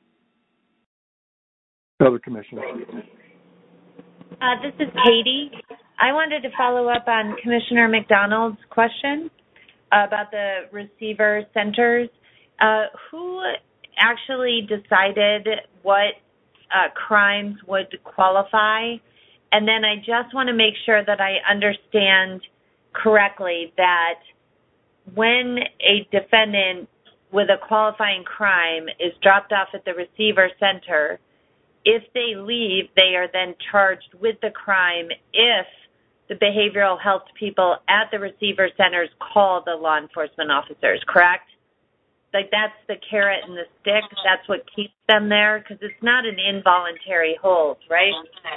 Other commissioners. Uh, this is Katie. I wanted to follow up on Commissioner McDonald's question about the receiver centers. Uh, who actually decided what uh, crimes would qualify? And then I just want to make sure that I understand correctly that when a defendant with a qualifying crime is dropped off at the receiver center, if they leave, they are then charged with the crime if the behavioral health people at the receiver centers call the law enforcement officers, correct? Like that's the carrot and the stick. That's what keeps them there because it's not an involuntary hold, right?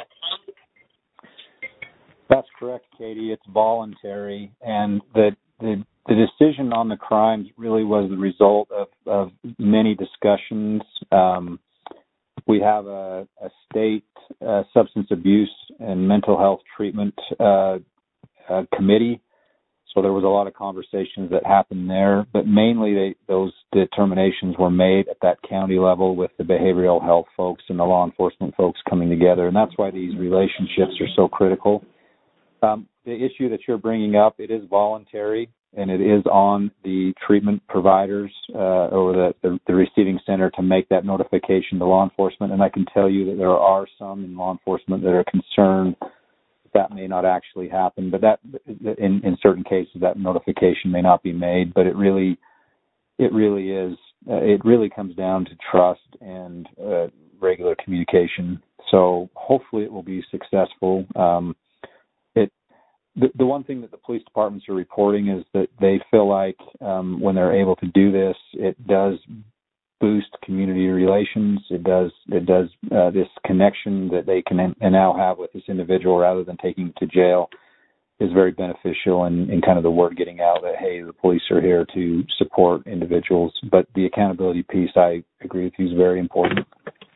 That's correct, Katie. It's voluntary, and the the, the decision on the crimes really was the result of, of many discussions. Um, we have a, a state uh, substance abuse and mental health treatment uh, uh, committee. So there was a lot of conversations that happened there, but mainly they, those determinations were made at that county level with the behavioral health folks and the law enforcement folks coming together, and that's why these relationships are so critical. Um, the issue that you're bringing up, it is voluntary, and it is on the treatment providers uh, or the, the, the receiving center to make that notification to law enforcement, and I can tell you that there are some in law enforcement that are concerned that may not actually happen, but that in, in certain cases that notification may not be made. But it really, it really is. Uh, it really comes down to trust and uh, regular communication. So hopefully it will be successful. Um, it the, the one thing that the police departments are reporting is that they feel like um, when they're able to do this, it does boost community relations. It does it does uh, this connection that they can now have with this individual rather than taking him to jail is very beneficial in, in kind of the word getting out that, hey, the police are here to support individuals. But the accountability piece, I agree with you, is very important.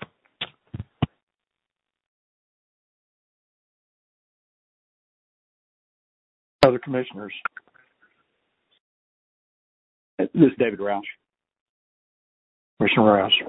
Other commissioners. This is David Roush. Commissioner Rouse.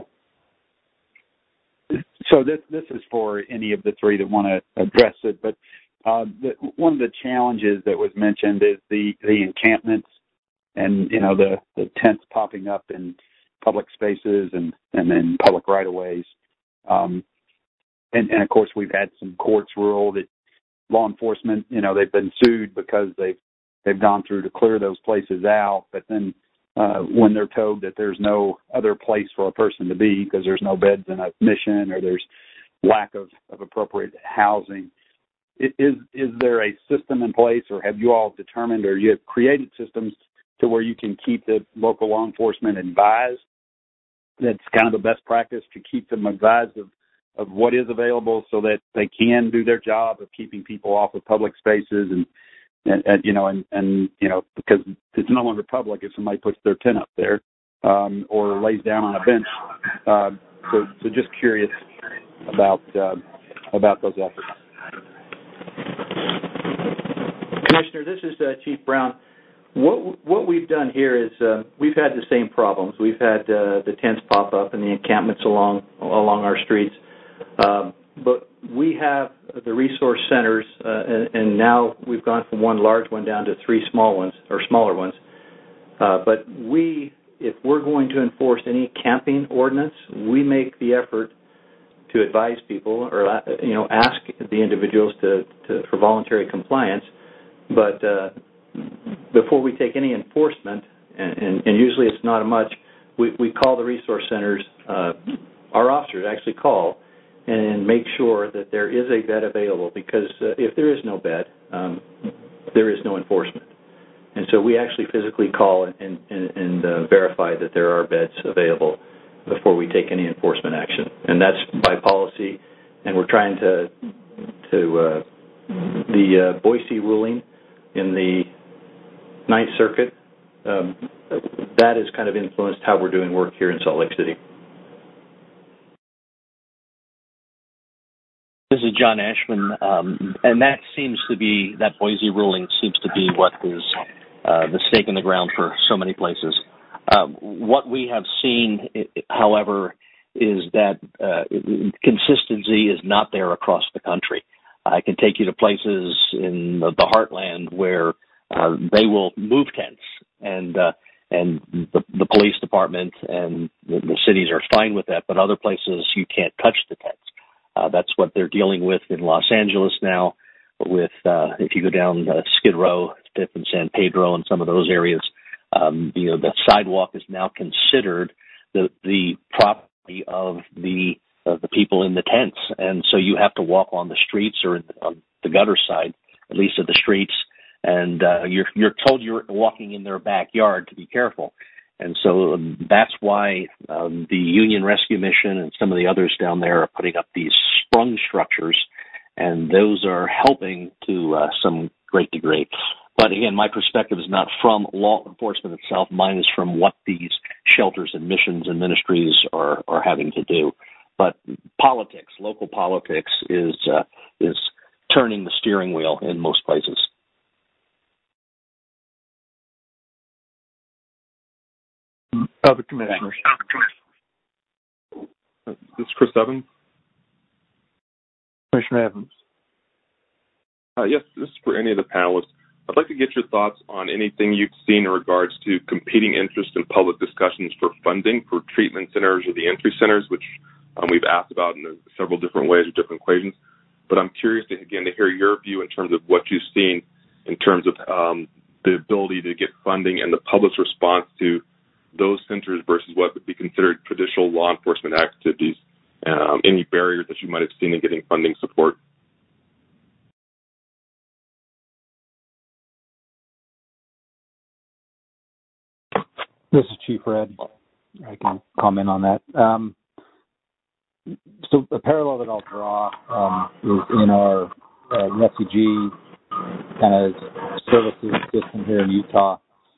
So this this is for any of the three that want to address it, but uh, the, one of the challenges that was mentioned is the, the encampments and, you know, the, the tents popping up in public spaces and, and then public right-of-ways. Um, and, and, of course, we've had some courts rule that law enforcement, you know, they've been sued because they've, they've gone through to clear those places out, but then Uh, when they're told that there's no other place for a person to be because there's no beds in a mission or there's lack of, of appropriate housing. Is is there a system in place, or have you all determined, or you have created systems to where you can keep the local law enforcement advised? That's kind of the best practice, to keep them advised of, of what is available so that they can do their job of keeping people off of public spaces and And, and you know, and, and you know, because it's no longer public if somebody puts their tent up there um, or lays down on a bench. Uh, so, so just curious about uh, about those efforts. Commissioner, this is uh, Chief Brown. What what we've done here is uh, we've had the same problems. We've had uh, the tents pop up and the encampments along along our streets. Um, But we have the resource centers, uh, and, and now we've gone from one large one down to three small ones, or smaller ones. Uh, but we, if we're going to enforce any camping ordinance, we make the effort to advise people, or you know, ask the individuals to, to for voluntary compliance. But uh, before we take any enforcement, and, and, and usually it's not much, we, we call the resource centers. Uh, our officers actually call and make sure that there is a bed available, because uh, if there is no bed, um, there is no enforcement. And so we actually physically call and, and, and uh, verify that there are beds available before we take any enforcement action. And that's by policy, and we're trying to, to uh, the uh, Boise ruling in the Ninth Circuit, um, that has kind of influenced how we're doing work here in Salt Lake City. This is John Ashman, um, and that seems to be, that Boise ruling seems to be what is uh, the stake in the ground for so many places. Uh, what we have seen, however, is that uh, consistency is not there across the country. I can take you to places in the, the heartland where uh, they will move tents, and uh, and the, the police department and the, the cities are fine with that, but other places you can't touch the tents. Uh, that's what they're dealing with in Los Angeles now. With uh, if you go down uh, Skid Row, Fifth and San Pedro, and some of those areas, um, you know, the sidewalk is now considered the the property of the of the people in the tents, and so you have to walk on the streets or in the, on the gutter side, at least of the streets, and uh, you're you're told you're walking in their backyard to be careful. And so um, that's why um, the Union Rescue Mission and some of the others down there are putting up these sprung structures, and those are helping to uh, some great degree. But again, my perspective is not from law enforcement itself. Mine is from what these shelters and missions and ministries are, are having to do. But politics, local politics, is uh, is turning the steering wheel in most places. Other commissioners. This is Chris Evans. Commissioner Evans. Uh, yes, this is for any of the panelists. I'd like to get your thoughts on anything you've seen in regards to competing interest in public discussions for funding for treatment centers or the entry centers, which um, we've asked about in several different ways or different equations. But I'm curious, to, again, to hear your view in terms of what you've seen in terms of um, the ability to get funding and the public's response to those centers versus what would be considered traditional law enforcement activities, um, any barriers that you might have seen in getting funding support. This is Chief Red. I can comment on that. Um, so a parallel that I'll draw um, is in our uh, refugee kind of services system here in Utah.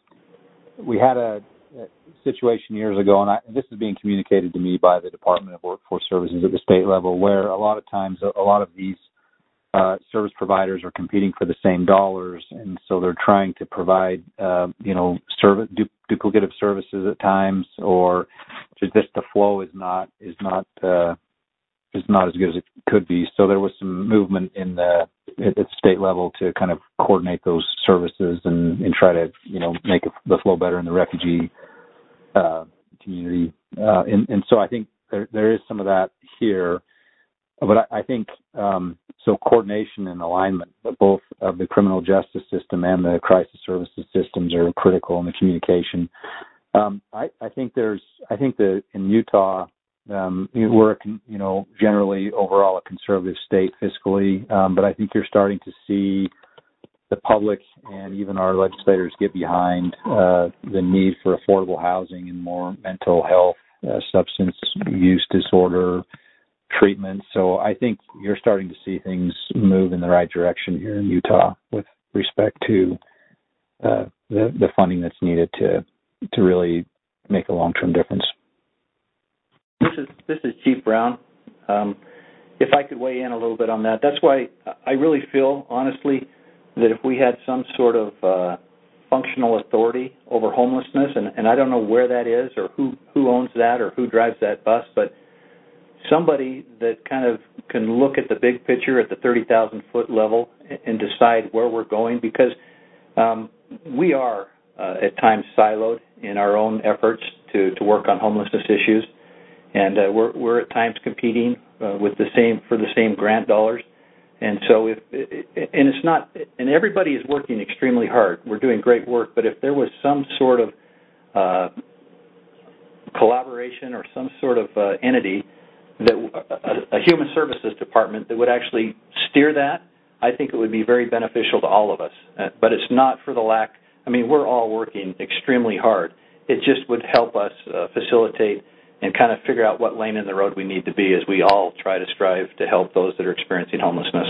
We had a situation years ago, and I, this is being communicated to me by the Department of Workforce Services at the state level, where a lot of times a, a lot of these uh, service providers are competing for the same dollars, and so they're trying to provide, uh, you know, service, du- duplicative services at times, or just the flow is not is not uh, is not as good as it could be. So there was some movement in the at the state level to kind of coordinate those services and, and try to, you know, make it, the flow better in the refugee uh, community. Uh, and, and so I think there, there is some of that here. But I, I think um, so coordination and alignment, both of the criminal justice system and the crisis services systems are critical in the communication. Um, I, I think there's, I think that in Utah, um, we're, a, you know, generally overall a conservative state fiscally, um, but I think you're starting to see the public and even our legislators get behind uh, the need for affordable housing and more mental health, uh, substance use disorder treatment. So I think you're starting to see things move in the right direction here in Utah with respect to uh, the, the funding that's needed to to really make a long-term difference. This is this is Chief Brown. Um, if I could weigh in a little bit on that, that's why I really feel, honestly, that if we had some sort of uh, functional authority over homelessness, and, and I don't know where that is or who, who owns that or who drives that bus, but somebody that kind of can look at the big picture at the thirty thousand foot level and decide where we're going, because um, we are uh, at times siloed in our own efforts to, to work on homelessness issues, and uh, we're, we're at times competing uh, with the same for the same grant dollars. And so if and it's not and everybody is working extremely hard. We're doing great work, but if there was some sort of uh, collaboration or some sort of uh, entity that a, a human services department that would actually steer that, I think it would be very beneficial to all of us. Uh, but it's not for the lack. I mean, we're all working extremely hard. It just would help us uh, facilitate and kind of figure out what lane in the road we need to be as we all try to strive to help those that are experiencing homelessness.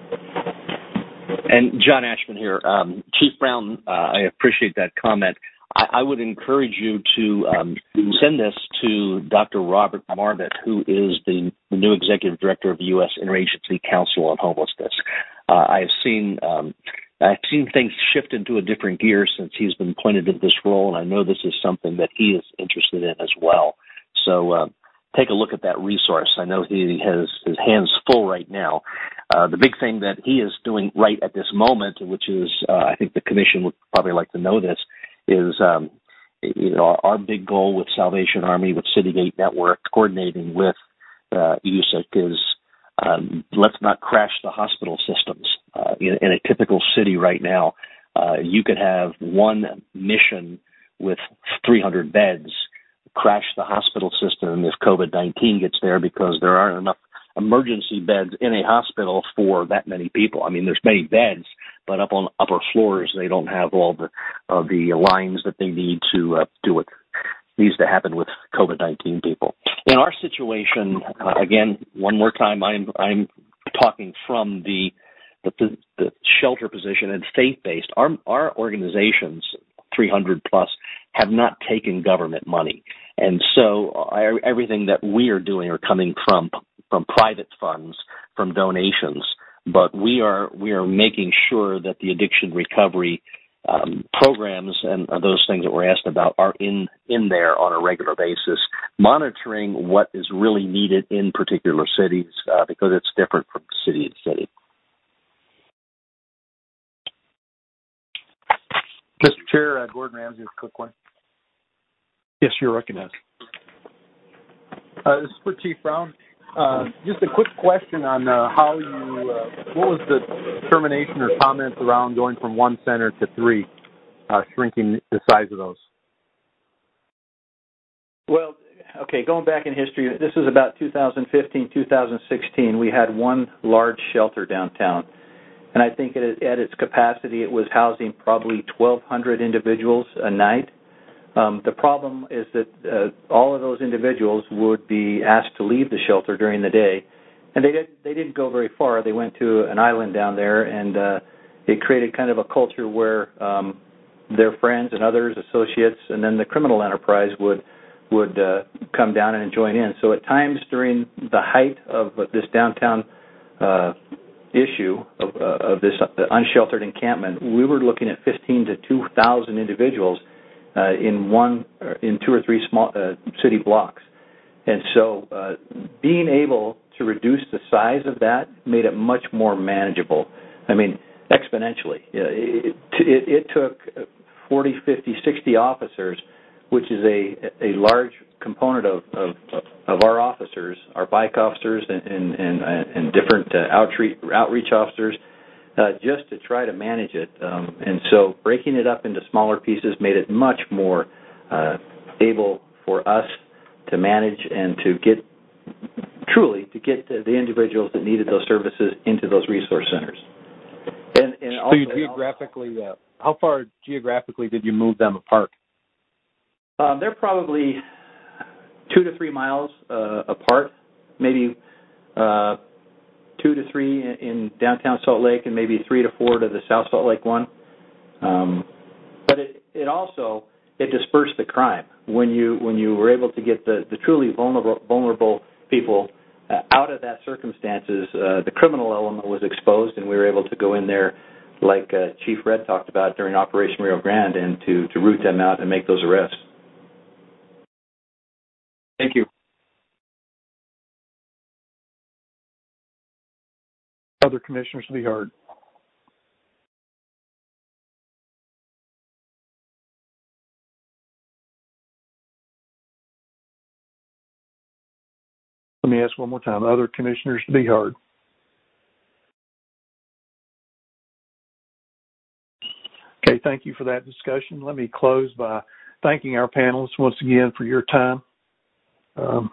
And John Ashman here. Um, Chief Brown, uh, I appreciate that comment. I, I would encourage you to um, send this to Doctor Robert Marmot, who is the, the new executive director of the U S Interagency Council on Homelessness. Uh, I've seen um, I've seen things shift into a different gear since he's been appointed in this role, and I know this is something that he is interested in as well. So uh, take a look at that resource. I know he has his hands full right now. Uh, the big thing that he is doing right at this moment, which is uh, I think the commission would probably like to know this, is um, you know, our, our big goal with Salvation Army, with Citygate Network, coordinating with uh, U S I C is um, let's not crash the hospital systems. Uh, in, in a typical city right now, uh, you could have one mission with three hundred beds crash the hospital system if COVID nineteen gets there, because there aren't enough emergency beds in a hospital for that many people. I mean, there's many beds, but up on upper floors, they don't have all the uh, the lines that they need to uh, do what needs to happen with COVID nineteen people. In our situation, uh, again, one more time, I'm I'm talking from the the, the shelter position and faith-based. Our our organizations, three hundred plus, have not taken government money, and so uh, everything that we are doing are coming from from private funds, from donations. But we are we are making sure that the addiction recovery um, programs and those things that we're asked about are in in there on a regular basis, monitoring what is really needed in particular cities uh, because it's different from city to city. Mister Chair, uh, Gordon Ramsey, a quick one. Yes, you're recognized. Uh, this is for Chief Brown. Uh, just a quick question on uh, how you, uh, what was the determination or comments around going from one center to three, uh, shrinking the size of those? Well, okay, going back in history, this is about two thousand fifteen, two thousand sixteen. We had one large shelter downtown, and I think at, at its capacity it was housing probably twelve hundred individuals a night. Um, the problem is that uh, all of those individuals would be asked to leave the shelter during the day, and they did, they didn't go very far. They went to an island down there, and uh, it created kind of a culture where um, their friends and others, associates, and then the criminal enterprise would would uh, come down and join in. So at times during the height of this downtown uh, issue of, uh, of this unsheltered encampment, we were looking at fifteen to two thousand individuals Uh, in one, in two or three small uh, city blocks, and so uh, being able to reduce the size of that made it much more manageable. I mean, exponentially. It, it, it took forty, fifty, sixty officers, which is a a large component of of, of our officers, our bike officers, and and, and, and different uh, outreach outreach officers. Uh, just to try to manage it. Um, and so breaking it up into smaller pieces made it much more uh, able for us to manage and to get, truly, to get the, the individuals that needed those services into those resource centers. And, and so also, you geographically, uh, how far geographically did you move them apart? Um, they're probably two to three miles uh, apart, maybe uh, two to three in downtown Salt Lake and maybe three to four to the South Salt Lake one. Um, but it, it also, it dispersed the crime. When you when you were able to get the, the truly vulnerable, vulnerable people uh, out of that circumstances, uh, the criminal element was exposed, and we were able to go in there like uh, Chief Red talked about during Operation Rio Grande and to, to root them out and make those arrests. Thank you. Other commissioners to be heard. Let me ask one more time. Other commissioners to be heard. Okay, thank you for that discussion. Let me close by thanking our panelists once again for your time um,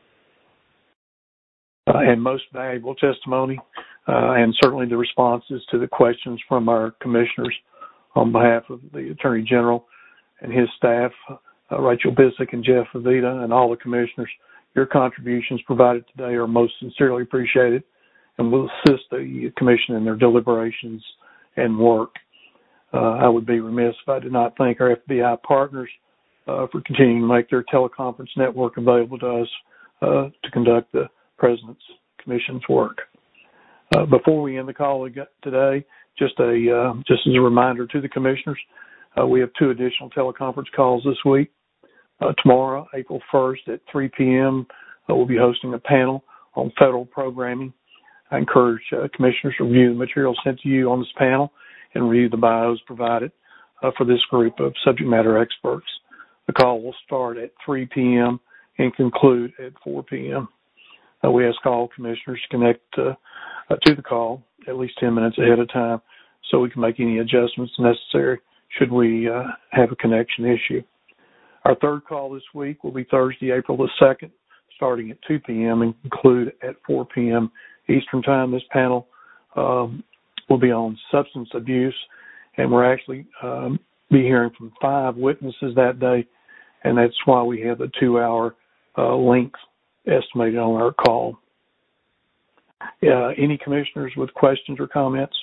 uh, and most valuable testimony. Uh, and certainly the responses to the questions from our commissioners on behalf of the Attorney General and his staff, uh, Rachel Bissick and Jeff Avita, and all the commissioners. Your contributions provided today are most sincerely appreciated and will assist the commission in their deliberations and work. Uh, I would be remiss if I did not thank our F B I partners uh, for continuing to make their teleconference network available to us uh, to conduct the President's Commission's work. Uh, before we end the call today, just a uh, just as a reminder to the commissioners, uh, we have two additional teleconference calls this week. Uh, tomorrow, April first at three p.m., uh, we'll be hosting a panel on federal programming. I encourage uh, commissioners to review the material sent to you on this panel and review the bios provided uh, for this group of subject matter experts. The call will start at three p.m. and conclude at four p.m. Uh, we ask all commissioners to connect uh, uh, to the call at least ten minutes ahead of time so we can make any adjustments necessary should we uh, have a connection issue. Our third call this week will be Thursday, April the second, starting at two p.m. and conclude at four p.m. Eastern Time. This panel um, will be on substance abuse, and we're actually um, be hearing from five witnesses that day, and that's why we have the two-hour uh, length estimated on our call. Uh, any commissioners with questions or comments?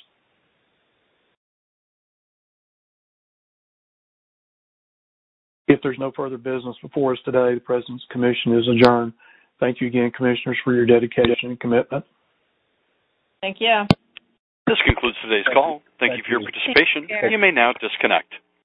If there's no further business before us today, the President's Commission is adjourned. Thank you again, commissioners, for your dedication and commitment. Thank you. This concludes today's call. Thank, Thank you for your participation. You may now disconnect.